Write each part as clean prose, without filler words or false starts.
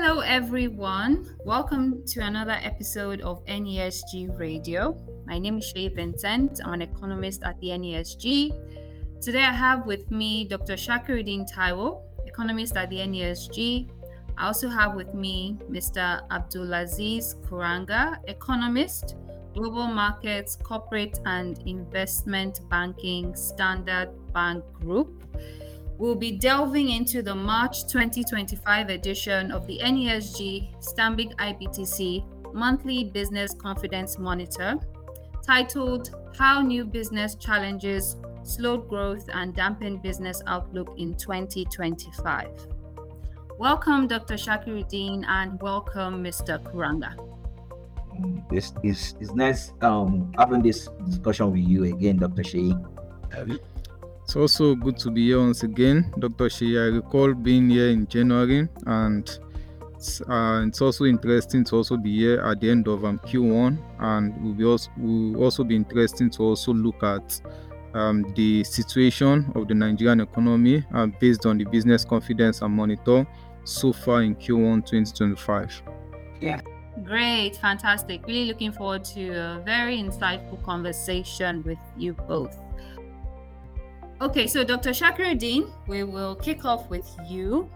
Hello, everyone. Welcome to another episode of NESG Radio. My name is Shay Vincent. I'm an economist at the NESG. Today, I have with me Dr. Shakiruddin Taiwo, economist at the NESG. I also have with me Mr. Abdulaziz Kuranga, economist, Global Markets, Corporate and Investment Banking, Standard Bank Group. We'll be delving into the March 2025 edition of the NESG Stanbic IBTC Monthly Business Confidence Monitor, titled How New Business Challenges Slowed Growth and Dampened Business Outlook in 2025. Welcome, Dr. Shakiruddin, and welcome, Mr. Kuranga. This is nice having this discussion with you again, Dr. Shei. It's also good to be here once again, Dr. Shei. I recall being here in January, and it's also interesting to also be here at the end of Q1, and will also be interesting to also look at the situation of the Nigerian economy based on the business confidence and monitor so far in Q1 2025. Yeah. Great, fantastic. Really looking forward to a very insightful conversation with you both. Okay, so Dr. Shakiruddin, we will kick off with you.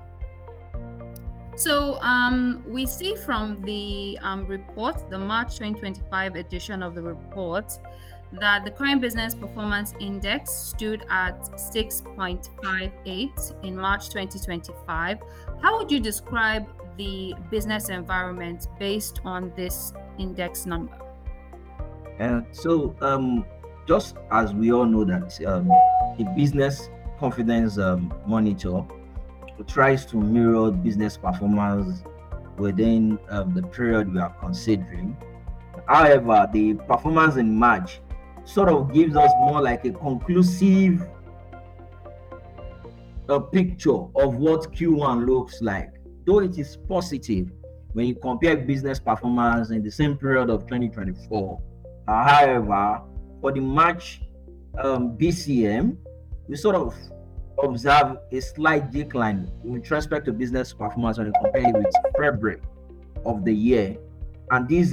So we see from the report, the March 2025 edition of the report, that the current business performance index stood at 6.58 in March 2025. How would you describe the business environment based on this index number? Just as we all know that the business confidence monitor tries to mirror business performance within the period we are considering. However, the performance in March sort of gives us more like a conclusive picture of what Q1 looks like. Though it is positive when you compare business performance in the same period of 2024. However, for the March BCM, we sort of observe a slight decline with respect to business performance when you compare it with February of the year. And these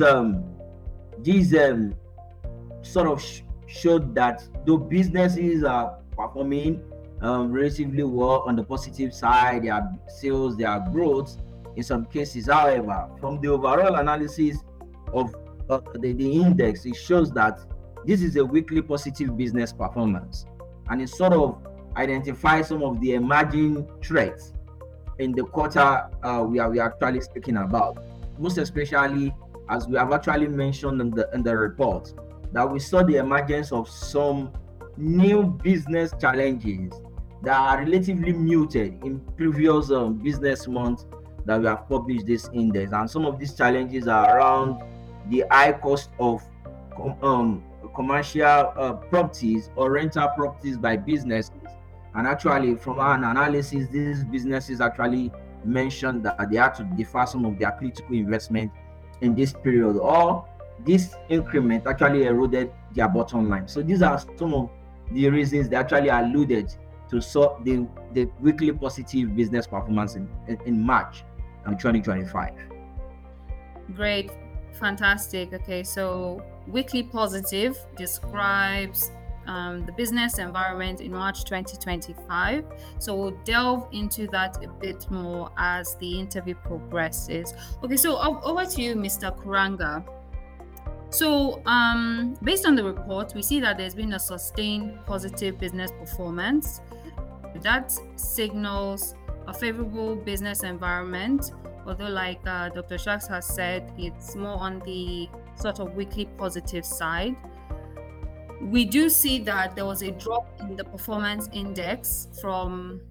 sort of showed that though businesses are performing relatively well on the positive side, their sales, their growth in some cases. However, from the overall analysis of the index, it shows that this is a weekly positive business performance, and it sort of identifies some of the emerging threats in the quarter we are actually speaking about. Most especially, as we have actually mentioned in the report, that we saw the emergence of some new business challenges that are relatively muted in previous business months that we have published this index. And some of these challenges are around the high cost of commercial properties or rental properties by businesses. And actually, from our analysis, these businesses actually mentioned that they had to defer some of their critical investment in this period, or this increment actually eroded their bottom line. So these are some of the reasons they actually alluded to the weekly positive business performance in March 2025. Great, fantastic. Okay, so weekly positive describes the business environment in March 2025. So we'll delve into that a bit more as the interview progresses. Okay, so over to you, Mr. Kuranga. So based on the report, we see that there's been a sustained positive business performance. That signals a favorable business environment, although like Dr. Shaks has said, it's more on the sort of weekly positive side. We do see that there was a drop in the performance index from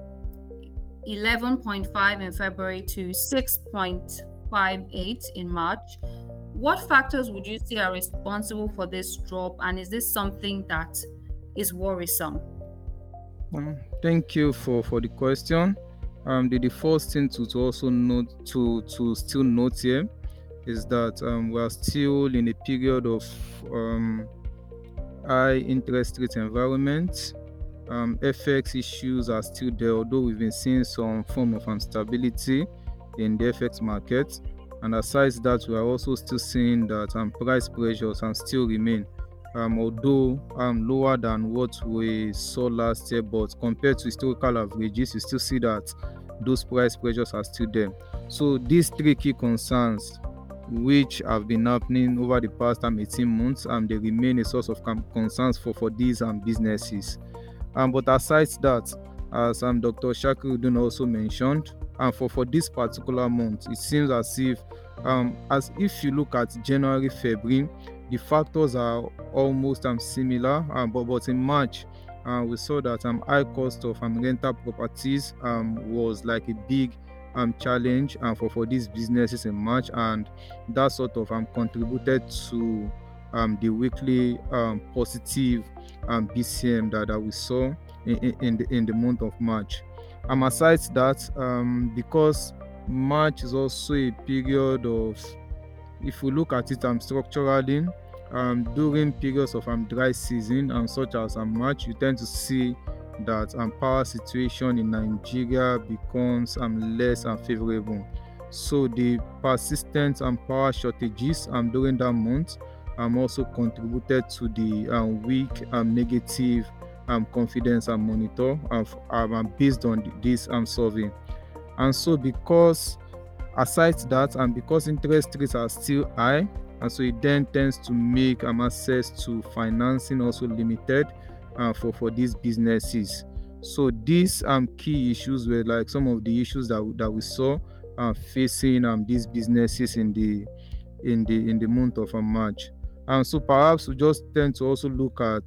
11.5 in February to 6.58 in March. What factors would you say are responsible for this drop, and is this something that is worrisome? Thank you for the question. The first thing to also note to still note here is that we are still in a period of high interest rate environment. FX issues are still there, although we've been seeing some form of instability in the FX market. And aside that, we are also still seeing that price pressures still remain, although lower than what we saw last year, but compared to historical averages, you still see that those price pressures are still there. So these three key concerns which have been happening over the past 18 months, they remain a source of concerns for these businesses. But aside that, as Dr. Shakiruddin also mentioned, for this particular month, it seems as if you look at January, February, the factors are almost similar, but in March, we saw that high cost of rental properties was like a big challenge for these businesses in March, and that sort of contributed to the weekly positive BCM that we saw in the month of March. Aside that, because March is also a period of, if we look at it structurally, during periods of dry season such as March, you tend to see that power situation in Nigeria becomes less favorable. So the persistent power shortages during that month also contributed to the weak negative confidence monitor based on this survey. And so because aside that, and because interest rates are still high, and so it then tends to make access to financing also limited for these businesses. So these key issues were like some of the issues that we saw facing these businesses in the month of March. And so perhaps we just tend to also look at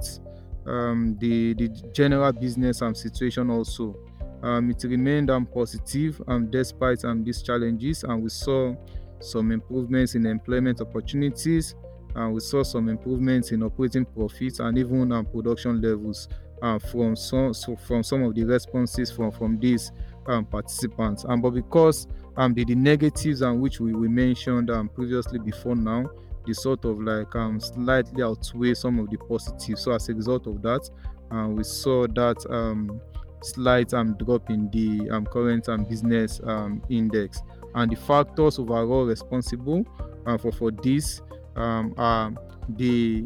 the general business situation also. It remained positive despite these challenges, and we saw some improvements in employment opportunities, and we saw some improvements in operating profits and even production levels from some of the responses from these participants. But because the negatives which we mentioned previously before now, they sort of like slightly outweigh some of the positives. So as a result of that, we saw that slight drop in the current business index. And the factors overall responsible for this are they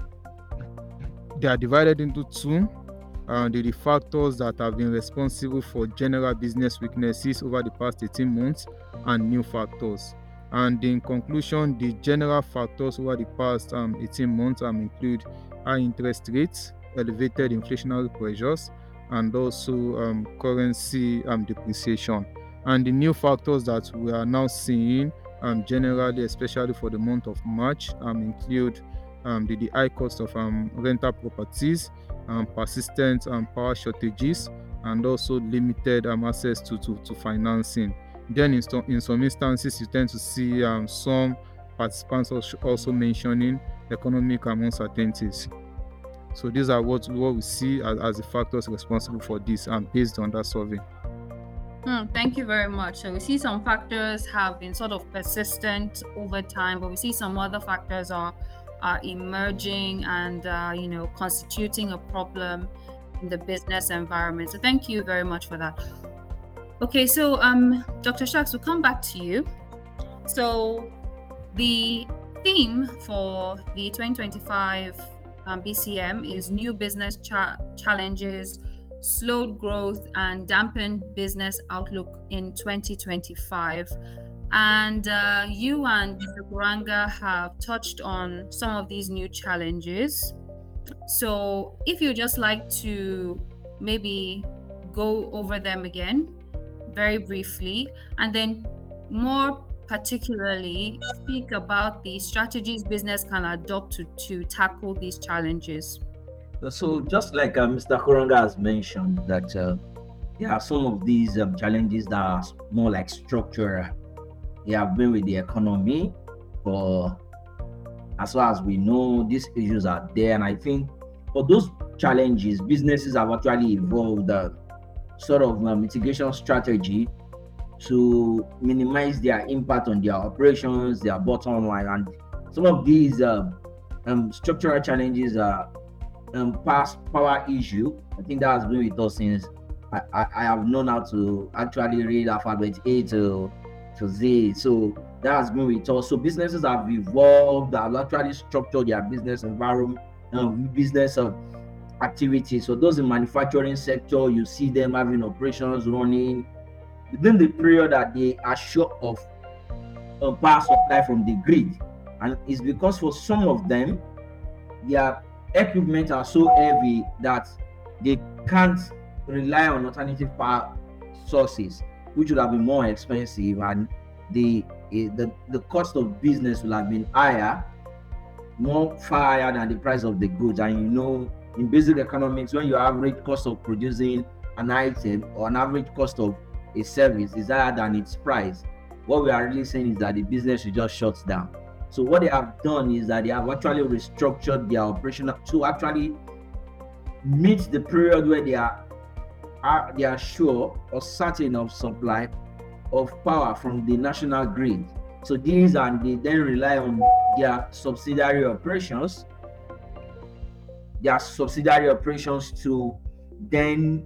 are divided into two. The factors that have been responsible for general business weaknesses over the past 18 months and new factors. And in conclusion, the general factors over the past 18 months include high interest rates, elevated inflationary pressures, and also currency depreciation. And the new factors that we are now seeing generally, especially for the month of March, include the high cost of rental properties, persistent power shortages, and also limited access to financing. Then in some instances, you tend to see some participants also mentioning economic uncertainties. So these are what we see as the factors responsible for this based on that survey. Thank you very much. So we see some factors have been sort of persistent over time, but we see some other factors are emerging and constituting a problem in the business environment. So thank you very much for that. Okay, so Dr. Shaks, we'll come back to you. So the theme for the 2025 BCM is new business challenges, slowed growth, and dampened business outlook in 2025. And you and Mr. Kuranga have touched on some of these new challenges. So if you'd just like to maybe go over them again very briefly, and then more particularly speak about the strategies business can adopt to tackle these challenges. So just like Mr. Kuranga has mentioned, that there are some of these challenges that are more like structural. They have been with the economy for as far as we know. These issues are there, and I think for those challenges, businesses have actually evolved a sort of mitigation strategy to minimize their impact on their operations, their bottom line. And some of these structural challenges are past power issue. I think that has been with us since I have known how to actually read alphabet A to to Z. So that's been with us. So businesses have evolved, have actually structured their business environment, business activities. So those in manufacturing sector, you see them having operations running within the period that they are short of power supply from the grid. And it's because for some of them, their equipment are so heavy that they can't rely on alternative power sources, which would have been more expensive, and the cost of business will have been higher, far higher than the price of the goods. And in basic economics, when your average cost of producing an item or an average cost of a service is higher than its price, what we are really saying is that the business should just shut down. So what they have done is that they have actually restructured their operation to actually meet the period where they are sure or certain of supply of power from the national grid. So they then rely on their subsidiary operations to then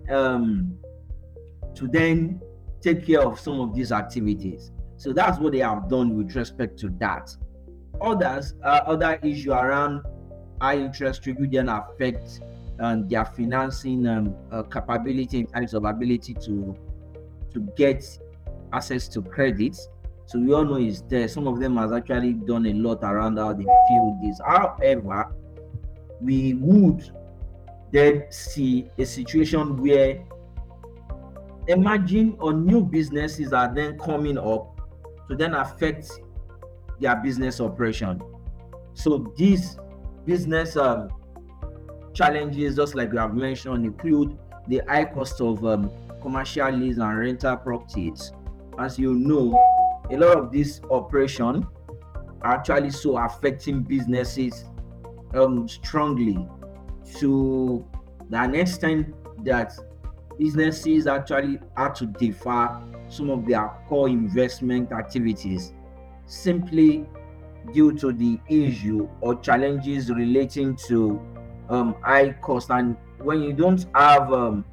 take care of some of these activities. So that's what they have done with respect to that. Other issue around high interest rate will then affect their financing capability in terms of ability to get access to credits. So we all know is there. Some of them has actually done a lot around how they feel this. However, we would then see a situation where emerging or new businesses are then coming up to then affect their business operation. So these business challenges, just like we have mentioned, include the high cost of commercial lease and rental properties. As you know, a lot of these operations are actually so affecting businesses strongly, to an extent that businesses actually had to defer some of their core investment activities simply due to the issue or challenges relating to high cost. And when you don't have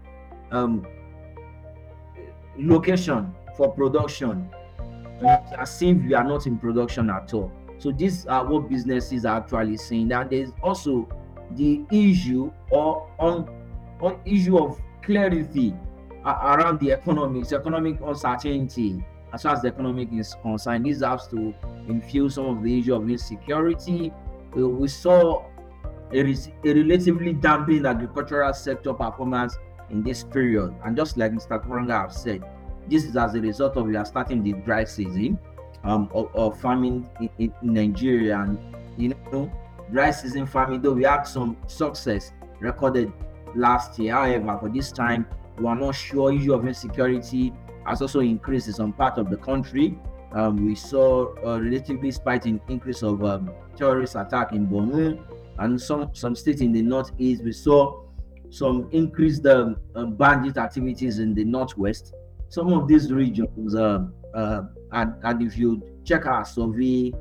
location for production, it's as if you are not in production at all. So these are what businesses are actually saying. And there's also the issue or issue of clarity around the economic uncertainty. As far as the economic is concerned, this has to infuse some of the issue of insecurity. We saw a relatively dampened agricultural sector performance in this period. And just like Mr. Kuranga have said, this is as a result of we are starting the dry season of farming in Nigeria. And dry season farming, though we had some success recorded last year, however, for this time we are not sure. Issue of insecurity has also increased in some part of the country. We saw a relatively spike in increase of terrorist attack in Borno and some states in the northeast. We saw some increased bandit activities in the northwest. Some of these regions, and if you check our survey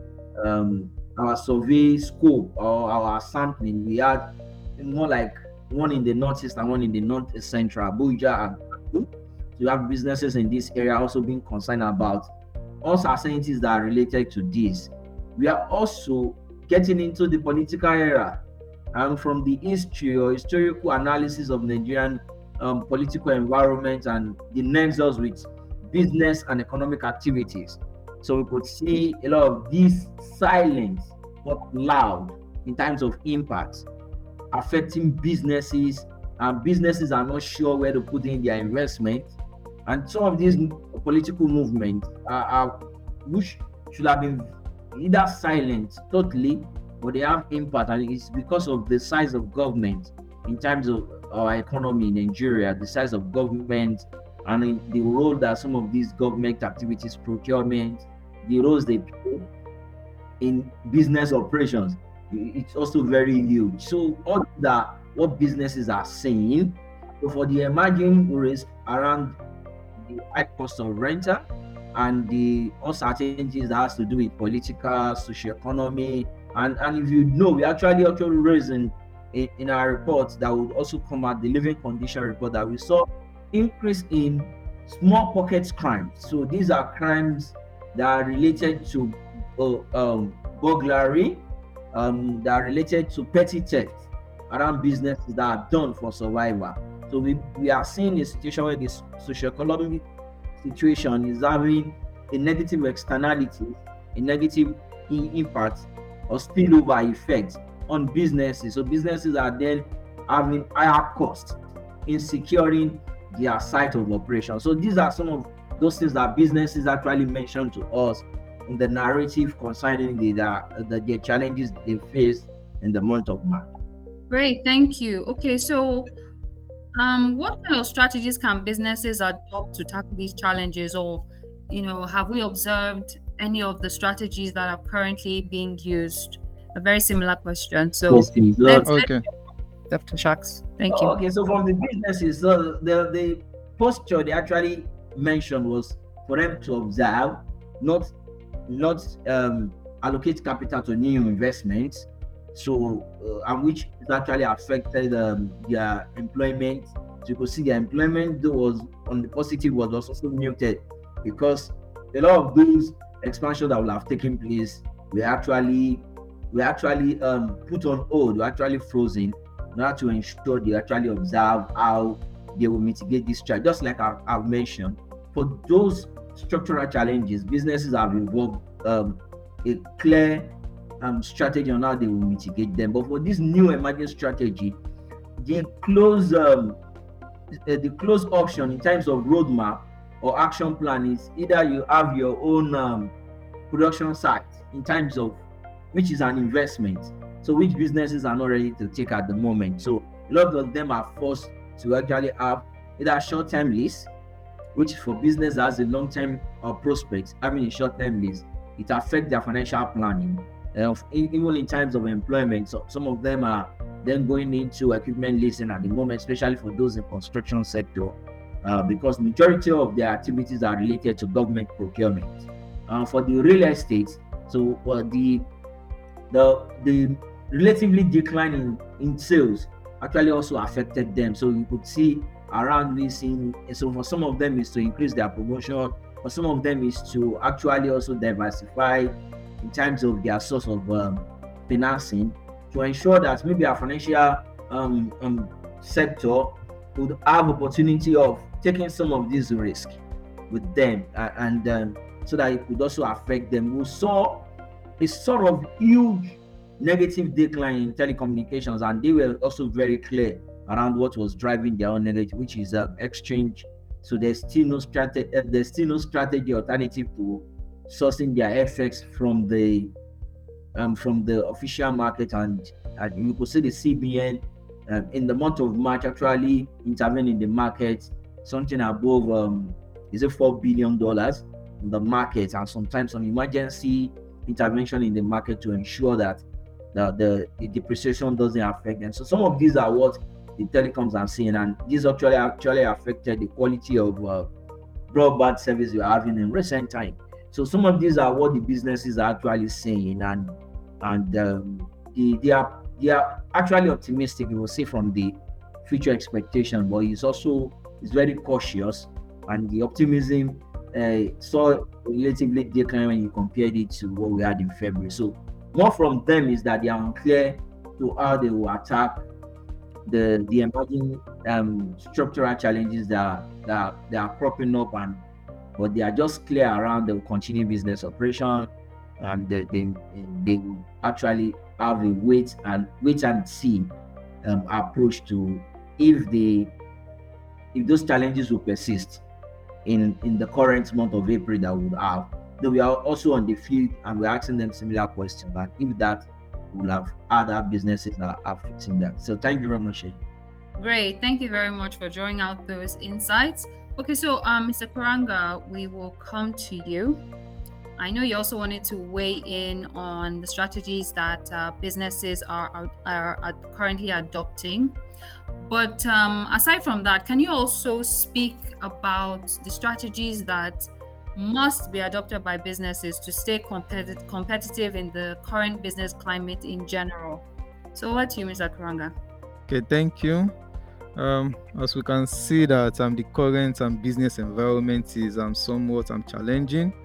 scope or our sampling, we had more like one in the northeast and one in the north central, Abuja and you have businesses in this area also being concerned about uncertainties that are related to this. We are also getting into the political era, and from the history or historical analysis of Nigerian political environment and the nexus with business and economic activities. So we could see a lot of these silent but loud in terms of impact affecting businesses, and businesses are not sure where to put in their investment. And some of these political movements which should have been either silent totally, but they have impact, and it's because of the size of government in terms of our economy in Nigeria, the size of government, and in the role that some of these government activities, procurement, the roles they play in business operations, it's also very huge. So all that what businesses are saying, so for the emerging risk around the high cost of rental and the uncertainties that has to do with political, socio-economy, and if you know, we actually raising in our reports that would also come out, the living condition report, that we saw increase in small pockets crimes. So these are crimes that are related to burglary, that are related to petty theft around businesses that are done for survival. So we are seeing a situation where this socioeconomic situation is having a negative externality, a negative impact or spillover effect on businesses. So businesses are then having higher costs in securing their site of operation. So these are some of those things that businesses actually mentioned to us in the narrative concerning the challenges they face in the month of March. Great, thank you. Okay, so what kind of strategies can businesses adopt to tackle these challenges, or have we observed any of the strategies that are currently being used? A very similar question. So okay. Dr. Shaks, thank you. Okay, so from the businesses, the posture they actually mentioned was for them to observe, not allocate capital to new investments. So, and which actually affected their employment. So you could see their employment was on the positive was also muted, because a lot of those expansions that will have taken place were actually put on hold, were actually frozen, in order to ensure they actually observe how they will mitigate this challenge. Just like I've mentioned, for those structural challenges, businesses have involved a clear strategy on how they will mitigate them. But for this new emerging strategy, the close option in terms of roadmap or action plan is either you have your own production site in terms of which is an investment, so which businesses are not ready to take at the moment. So a lot of them are forced to actually have either short-term lease, which for business has a long-term prospect. Having a short-term lease, it affects their financial planning. Even in terms of employment, so some of them are then going into equipment leasing at the moment, especially for those in construction sector, because majority of their activities are related to government procurement. For the real estate, so the relatively decline in sales actually also affected them. So you could see around leasing. So for some of them is to increase their promotion, for some of them is to actually also diversify in terms of their source of financing, to ensure that maybe our financial sector would have opportunity of taking some of these risks with them, and so that it could also affect them. We saw a sort of huge negative decline in telecommunications, and they were also very clear around what was driving their own negative, which is exchange. So there's still no strategy alternative to sourcing their FX from the official market, and you could see the CBN in the month of March actually intervened in the market, something above is it $4 billion in the market, and sometimes some emergency intervention in the market to ensure that the depreciation doesn't affect them. So some of these are what the telecoms are seeing, and these actually affected the quality of broadband service you're having in recent time. So some of these are what the businesses are actually saying, and they are actually optimistic, you will see, from the future expectation, but it's very cautious, and the optimism saw relatively decline when you compared it to what we had in February. So more from them is that they are unclear to how they will attack the emerging structural challenges that are cropping up, but they are just clear around the continued business operation, and they will actually have a wait and see approach to if those challenges will persist in the current month of April that we will have. Though we are also on the field and we're asking them similar questions, but if that, we'll have other businesses that are fixing that. So thank you very much. Great, thank you very much for drawing out those insights. Okay, so Mr. Kuranga, we will come to you. I know you also wanted to weigh in on the strategies that businesses are currently adopting. But aside from that, can you also speak about the strategies that must be adopted by businesses to stay competitive in the current business climate in general? So over to you, Mr. Kuranga. Okay, thank you. As we can see that the current business environment is somewhat challenging,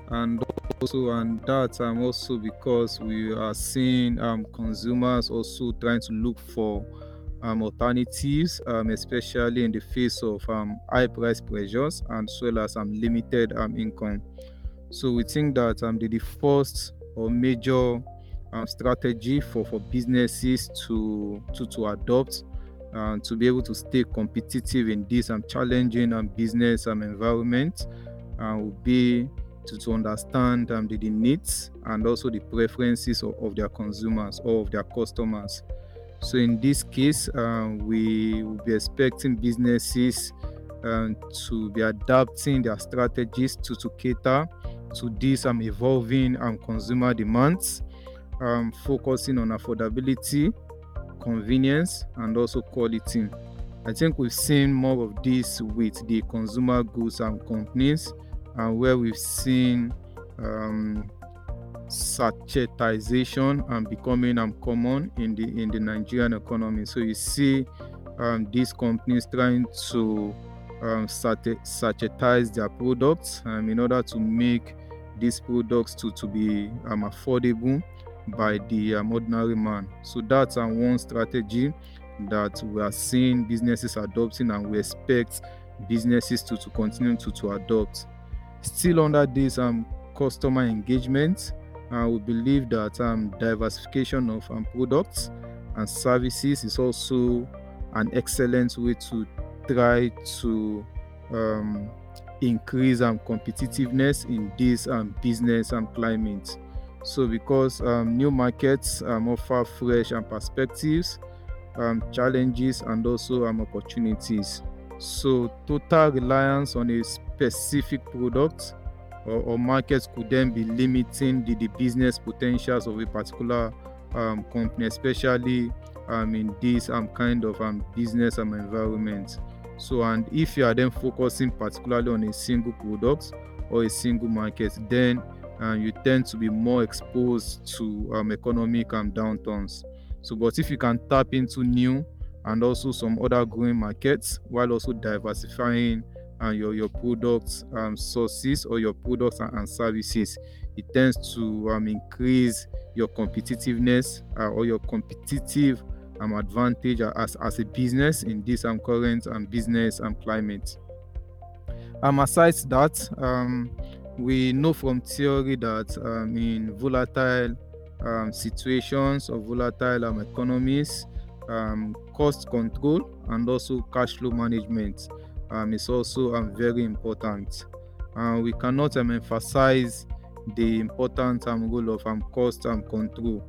and that also because we are seeing consumers also trying to look for alternatives, especially in the face of high price pressures and as well as limited income. So we think that the first or major strategy for businesses to adopt to be able to stay competitive in this challenging business environment would be to understand the needs and also the preferences of their consumers or of their customers. So in this case, we will be expecting businesses to be adapting their strategies to cater to these evolving consumer demands, focusing on affordability, convenience, and also quality. I think we've seen more of this with the consumer goods companies, where we've seen sachetization becoming common in the Nigerian economy. So you see these companies trying to sachetize their products in order to make these products to be affordable by the ordinary man. So that's one strategy that we are seeing businesses adopting, and we expect businesses to continue to adopt. Still under this customer engagement, we believe that diversification of products and services is also an excellent way to try to increase competitiveness in this business climate. So because new markets offer fresh perspectives, challenges, and also opportunities. So total reliance on a specific product or market could then be limiting the business potentials of a particular company, especially in this kind of business environment. So, and if you are then focusing particularly on a single product or a single market, then you tend to be more exposed to economic downturns. So, but if you can tap into new and also some other growing markets while also diversifying your products sources or your products and services, it tends to increase your competitiveness or your competitive advantage as a business in this current business climate. Aside that, we know from theory that in volatile situations or volatile economies, cost control and also cash flow management is also very important. We cannot emphasize the important role of cost control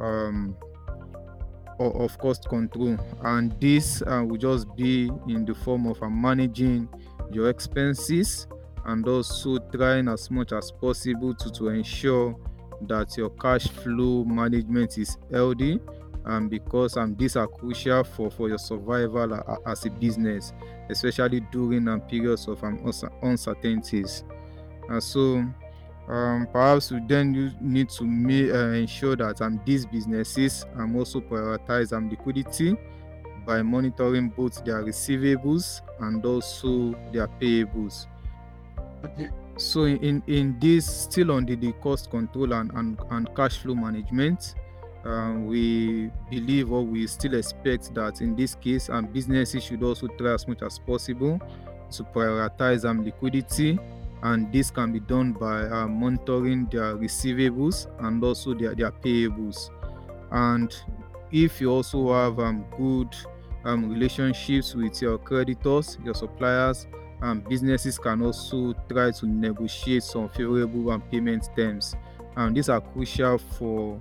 of cost control, and this will just be in the form of managing your expenses and also trying as much as possible to ensure that your cash flow management is healthy, because these are crucial for your survival as a business, especially during periods of uncertainties. And so perhaps we then need to ensure that these businesses also prioritize liquidity by monitoring both their receivables and also their payables. Okay. So in this, still on the cost control and cash flow management, we believe or we still expect that in this case businesses should also try as much as possible to prioritize liquidity, and this can be done by monitoring their receivables and also their payables. And if you also have good relationships with your creditors, your suppliers, businesses can also try to negotiate some favorable payment terms. These are crucial for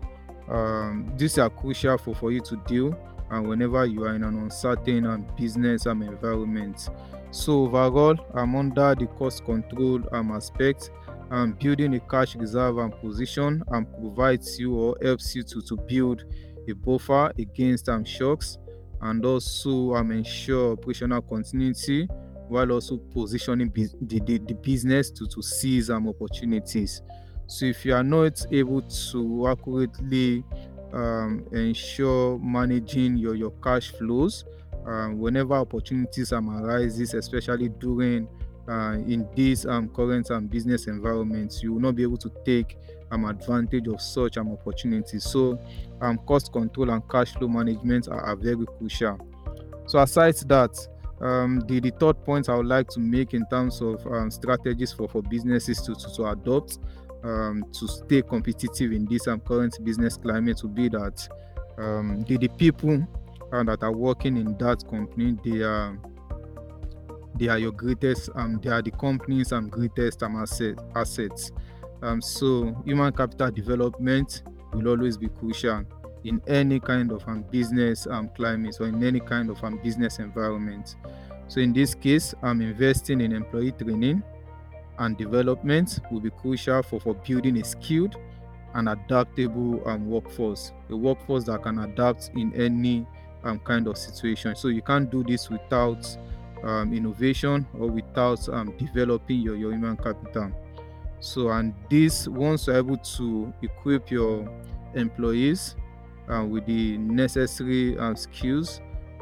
you to deal whenever you are in an uncertain business environment. So overall, under the cost control aspect, building a cash reserve position provides you or helps you to build a buffer against shocks, and also ensure operational continuity while also positioning the business to seize opportunities. So if you are not able to accurately ensure managing your cash flows, whenever opportunities arises, especially during in this current business environment, you will not be able to take advantage of such opportunities. So cost control and cash flow management are very crucial. So aside that, the third point I would like to make in terms of strategies for businesses to adopt to stay competitive in this current business climate would be that the people that are working in that company, they are your greatest they are the company's greatest assets. So human capital development will always be crucial in any kind of business climate or in any kind of business environment. So in this case, investing in employee training and development will be crucial for building a skilled and adaptable workforce, a workforce that can adapt in any kind of situation. So you can't do this without innovation or without developing your human capital. So, and this, once you're able to equip your employees with the necessary skills,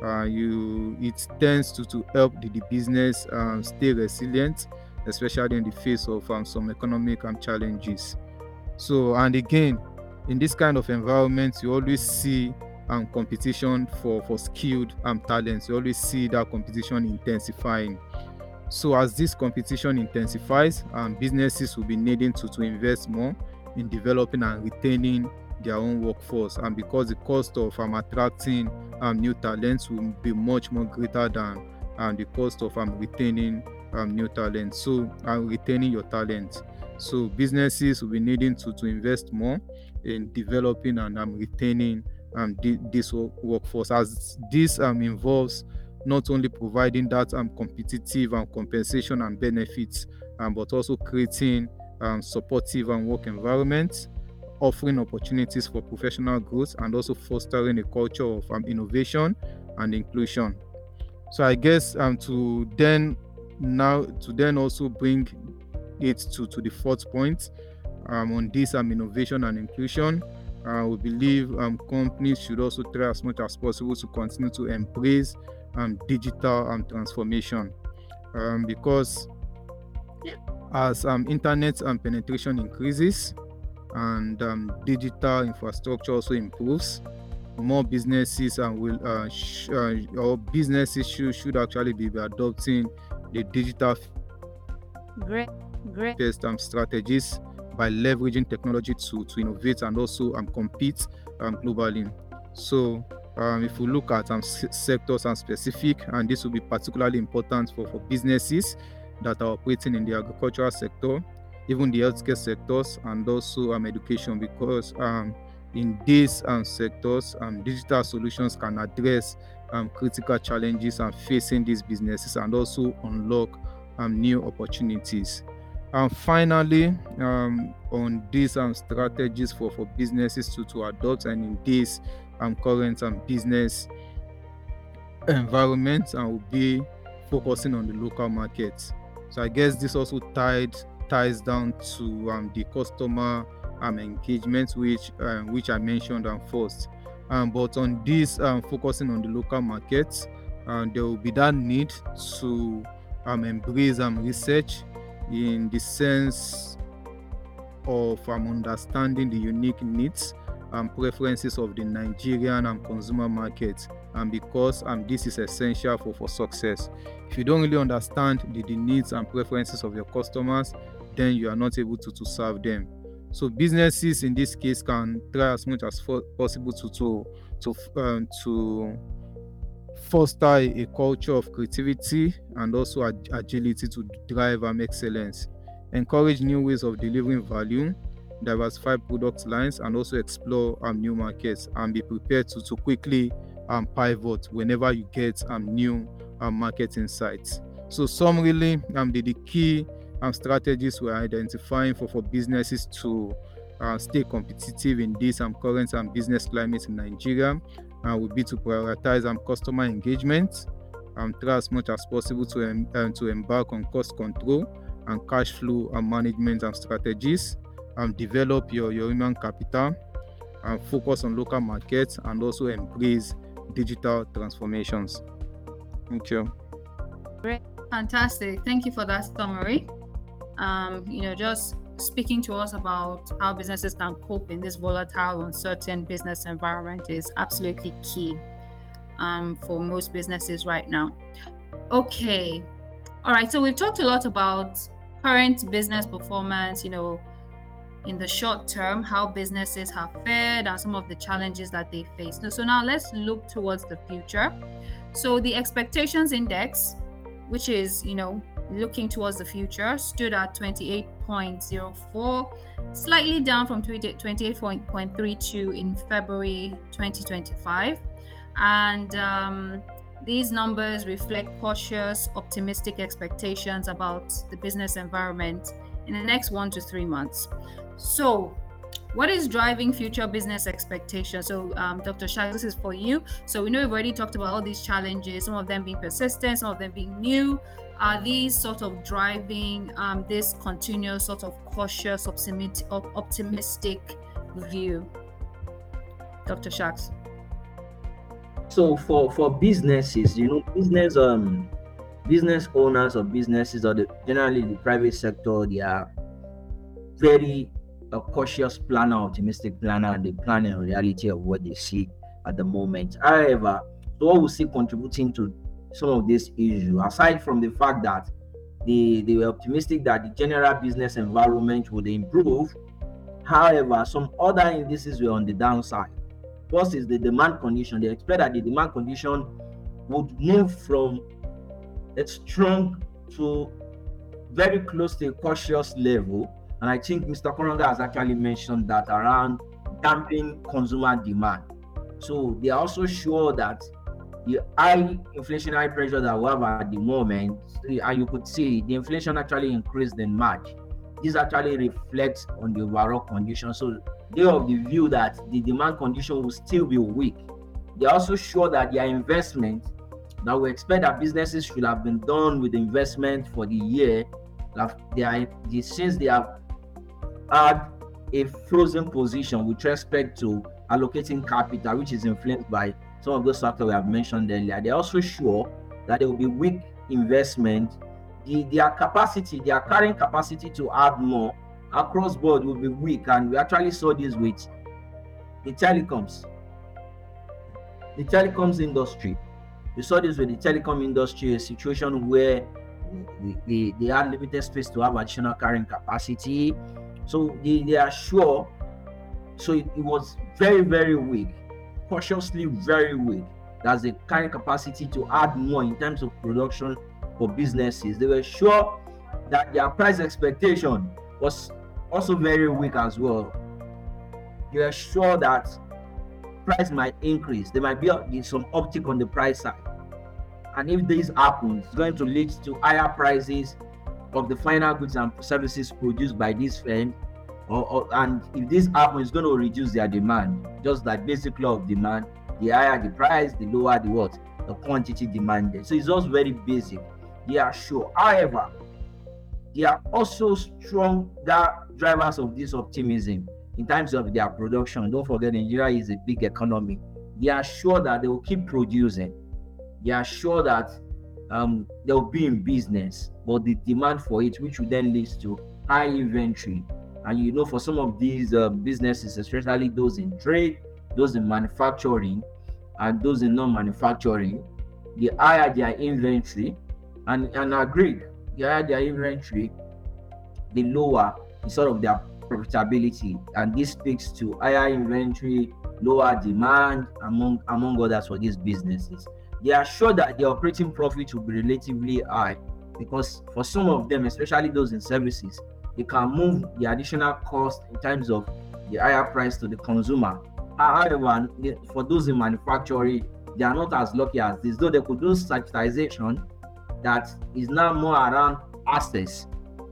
it tends to help the business stay resilient, especially in the face of some economic challenges. So, and again, in this kind of environment, you always see competition for skilled talents. You always see that competition intensifying. So as this competition intensifies, businesses will be needing to invest more in developing and retaining their own workforce, and because the cost of attracting new talents will be much more greater than the cost of retaining new talent. So retaining your talent. So businesses will be needing to invest more in developing and retaining this workforce, as this involves not only providing that competitive compensation and benefits, but also creating supportive work environments, offering opportunities for professional growth, and also fostering a culture of innovation and inclusion. So I guess to then also bring it to the fourth point on this innovation and inclusion, we believe companies should also try as much as possible to continue to embrace digital transformation, because as internet penetration increases and digital infrastructure also improves, more businesses should actually be adopting the digital based strategies by leveraging technology to innovate and also compete globally. So if we look at sectors and specific, and this will be particularly important for businesses that are operating in the agricultural sector, even the healthcare sectors, and also education, because in these sectors, digital solutions can address critical challenges facing these businesses and also unlock new opportunities. And finally, on these strategies for businesses to adopt, and in this current business environment, and will be focusing on the local markets. So I guess this also ties down to the customer engagement, which I mentioned first. But on this focusing on the local markets, there will be that need to embrace research in the sense of understanding the unique needs and preferences of the Nigerian consumer market, and because this is essential for success. If you don't really understand the needs and preferences of your customers, then you are not able to serve them. So businesses in this case can try as much as possible to foster a culture of creativity and also agility to drive excellence, encourage new ways of delivering value, diversify product lines, and also explore new markets, and be prepared to quickly pivot whenever you get new market insights. So summarily, the key strategies we're identifying for businesses to stay competitive in this current business climate in Nigeria would be to prioritize customer engagement, try as much as possible to embark on cost control and cash flow management strategies, develop your human capital, and focus on local markets, and also embrace digital transformations. Thank you. Great. Fantastic. Thank you for that summary. Just speaking to us about how businesses can cope in this volatile, uncertain business environment is absolutely key for most businesses right now. Okay. All right. So we've talked a lot about current business performance, in the short term, how businesses have fared and some of the challenges that they face. So now let's look towards the future. So the expectations index, which is, looking towards the future, stood at 28.04, slightly down from 28.32 in February 2025. And these numbers reflect cautious, optimistic expectations about the business environment in the next 1 to 3 months. So, what is driving future business expectations? So, Dr. Shak, this is for you. So, we know we've already talked about all these challenges, some of them being persistent, some of them being new. Are these sort of driving this continuous sort of cautious, optimistic view? Dr. Shaks. So for businesses, business owners or businesses or generally the private sector, they are very a cautious planner, optimistic planner, and they plan in reality of what they see at the moment. However, so what we see contributing to some of this issue, aside from the fact that they were optimistic that the general business environment would improve, however, some other indices were on the downside. First is the demand condition. They expect that the demand condition would move from a strong to very close to a cautious level. And I think Mr. Koronga has actually mentioned that around damping consumer demand. So they are also sure that the high inflationary pressure that we have at the moment, and you could see the inflation actually increased in March. This actually reflects on the overall condition. So they are of the view that the demand condition will still be weak. They are also sure that their investment, that we expect that businesses should have been done with investment for the year, since they have had a frozen position with respect to allocating capital, which is influenced by some of those factors we have mentioned earlier. They're also sure that there will be weak investment. Their current capacity to add more across board will be weak, and we actually saw this with the telecoms industry. We saw this with the telecom industry, a situation where they had limited space to have additional carrying capacity. So they are sure. So it was very, very weak, cautiously very weak. That's the carrying capacity to add more in terms of production for businesses. They were sure that their price expectation was also very weak as well. They were sure that price might increase. There might be some uptick on the price side. And if this happens, it's going to lead to higher prices of the final goods and services produced by this firm. And if this happens, it's going to reduce their demand. Just like basic law of demand, the higher the price, the lower the quantity demanded. So it's just very basic. They are sure. However, they are also strong drivers of this optimism in terms of their production. Don't forget, Nigeria is a big economy. They are sure that they will keep producing. They are sure that they will be in business, but the demand for it, which will then lead to high inventory. And for some of these businesses, especially those in trade, those in manufacturing, and those in non-manufacturing, the higher their inventory, and agreed, the higher their inventory, the lower the sort of their profitability. And this speaks to higher inventory, lower demand, among others for these businesses. They are sure that the operating profit will be relatively high, because for some of them, especially those in services, they can move the additional cost in terms of the higher price to the consumer. However, for those in manufacturing, they are not as lucky as this, though they could do subsidization that is now more around access.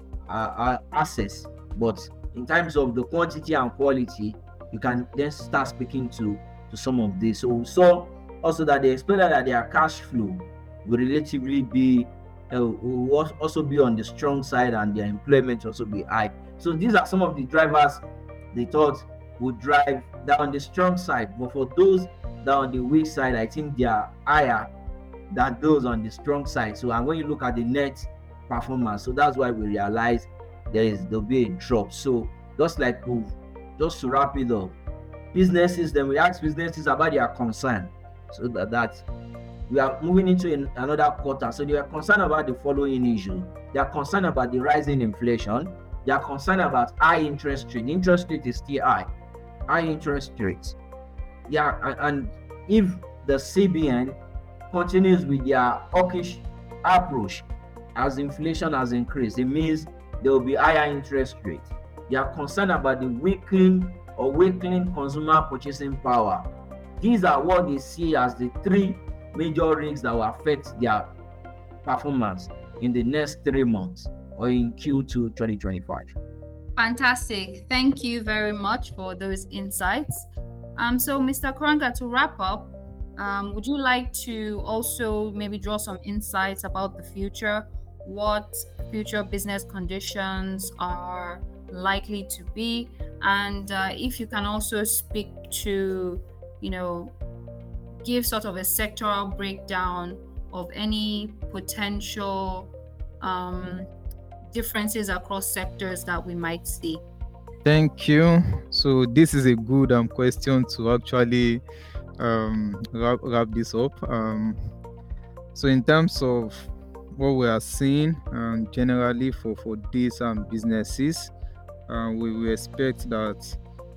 But in terms of the quantity and quality, you can then start speaking to some of this. So we saw also that they explained that their cash flow will relatively be will also be on the strong side, and their employment also be high. So these are some of the drivers they thought would drive that on the strong side. But for those that are on the weak side, I think they are higher than those on the strong side. So, and when you look at the net performance, so that's why we realize there'll be a drop. So just to wrap it up, businesses, then we ask businesses about their concern. So that we are moving into another quarter. So they are concerned about the following issues. They are concerned about the rising inflation. They are concerned about high interest rate. Interest rate is still high. High interest rates. Yeah, and if the CBN continues with their hawkish approach as inflation has increased, it means there will be higher interest rates. They are concerned about the weakening consumer purchasing power. These are what they see as the three major risks that will affect their performance in the next 3 months or in Q2 2025. Fantastic. Thank you very much for those insights. So Mr. Kuranga, to wrap up, would you like to also maybe draw some insights about the future? What future business conditions are likely to be? And if you can also speak to, give sort of a sectoral breakdown of any potential differences across sectors that we might see. Thank you. So this is a good question to actually wrap this up. So in terms of what we are seeing generally for these businesses, we expect that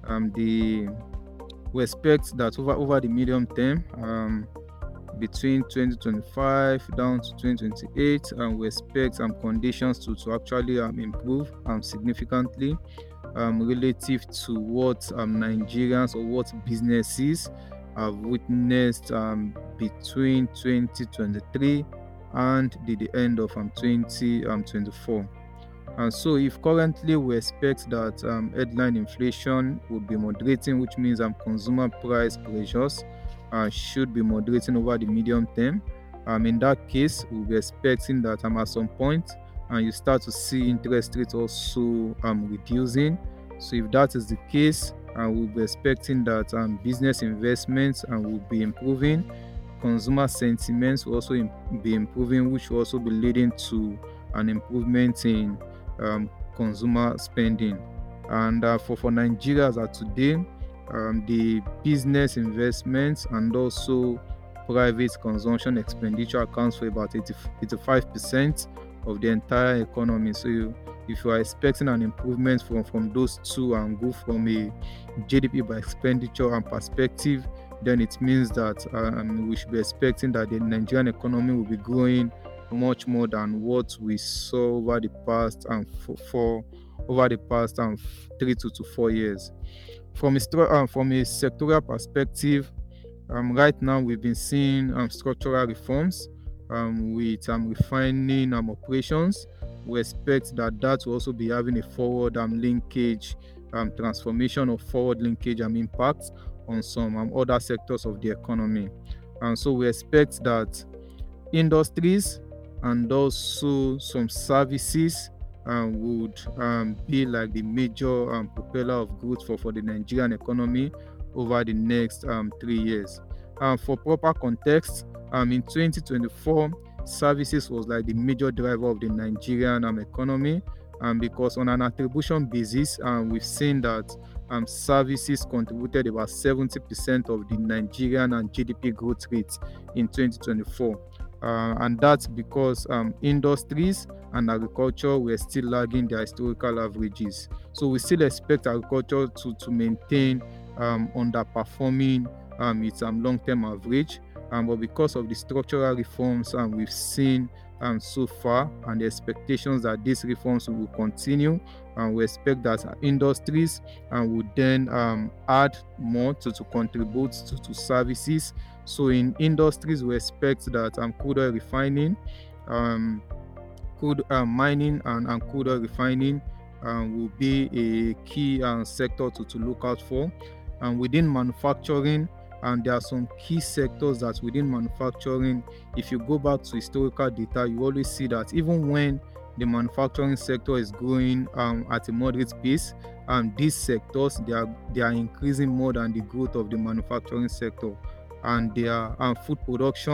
over the medium term, between 2025 down to 2028, we expect conditions to actually improve significantly relative to what Nigerians or what businesses have witnessed between 2023 and the end of 2024. And so if currently we expect that headline inflation would be moderating, which means consumer price pressures should be moderating over the medium term, in that case we'll be expecting that at some point you start to see interest rates also reducing. So if that is the case, we'll be expecting that business investments will be improving, consumer sentiments will also be improving, which will also be leading to an improvement in consumer spending. And for Nigeria as of today, the business investments and also private consumption expenditure accounts for about 85% of the entire economy. So if you are expecting an improvement from those two and go from a GDP by expenditure and perspective, then it means that we should be expecting that the Nigerian economy will be growing much more than what we saw over the past 3 to 4 years. From a sectoral perspective, right now we've been seeing structural reforms with refining operations. We expect that will also be having a forward linkage, transformation of forward linkage impact on some other sectors of the economy. And so we expect that industries and also some services would be like the major propeller of growth for the Nigerian economy over the next 3 years. For proper context, in 2024, services was like the major driver of the Nigerian economy, because on an attribution basis, we've seen that services contributed about 70% of the Nigerian GDP growth rate in 2024. And that's because industries and agriculture were still lagging their historical averages. So we still expect agriculture to maintain underperforming its long-term average. But because of the structural reforms we've seen so far and the expectations that these reforms will continue, we expect that industries would then add more to contribute to services. So in industries, we expect that crude oil refining, mining and crude oil refining will be a key sector to look out for. And within manufacturing, and there are some key sectors that within manufacturing, if you go back to historical data, you always see that even when the manufacturing sector is growing at a moderate pace, these sectors they are increasing more than the growth of the manufacturing sector. And their food production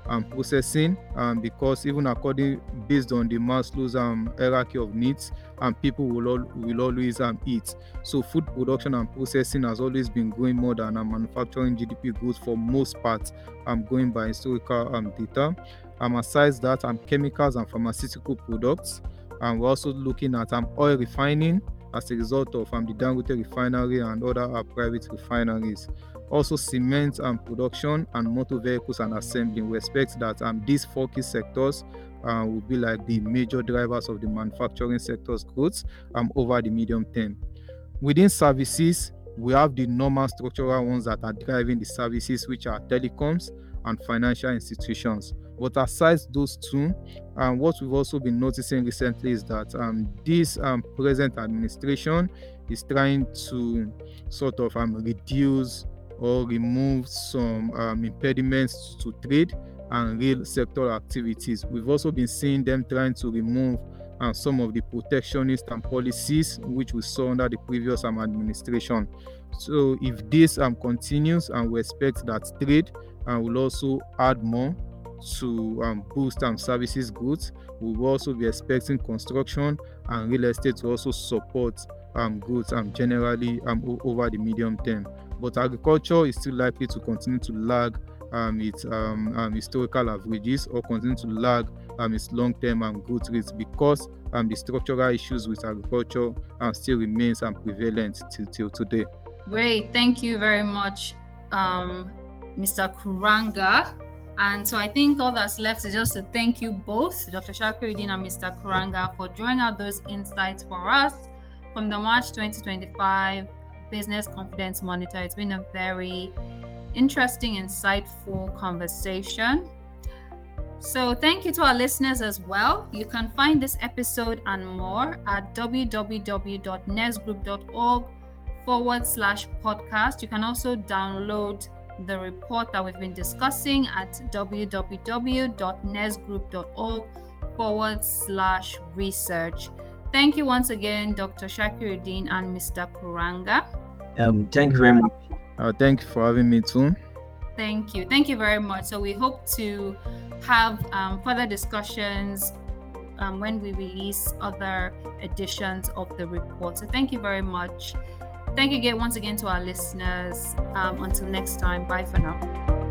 and processing, because even based on the Maslow's hierarchy of needs, people will always eat. So food production and processing has always been growing more than manufacturing GDP growth for most parts, going by historical data. Aside that, chemicals and pharmaceutical products, and we're also looking at oil refining as a result of the Dangote refinery and other private refineries. Also cement production and motor vehicles and assembly. We expect that these 4 key sectors will be like the major drivers of the manufacturing sector's growth over the medium term. Within services, we have the normal structural ones that are driving the services, which are telecoms and financial institutions. But aside those two, what we've also been noticing recently is that this present administration is trying to sort of reduce or remove some impediments to trade and real sector activities. We've also been seeing them trying to remove some of the protectionist policies which we saw under the previous administration. So if this continues, and we expect that trade will also add more to boost services growth, we will also be expecting construction and real estate to also support growth generally over the medium term. But agriculture is still likely to continue to lag its historical averages, or continue to lag its long-term growth rates, because the structural issues with agriculture still remains prevalent till today. Great, thank you very much, Mr. Kuranga. And so I think all that's left is just to thank you both, Dr. Shakiruddin and Mr. Kuranga, for drawing out those insights for us from the March 2025 Business Confidence Monitor. It's been a very interesting, insightful conversation. So thank you to our listeners as well. You can find this episode and more at www.nesgroup.org/podcast. You can also download the report that we've been discussing at www.nesgroup.org/research. Thank you once again, Dr. Shakiruddin and Mr. Kuranga. Thank you very much. Thank you for having me too. Thank you. Thank you very much. So we hope to have further discussions when we release other editions of the report. So thank you very much. Thank you again once again to our listeners. Until next time, bye for now.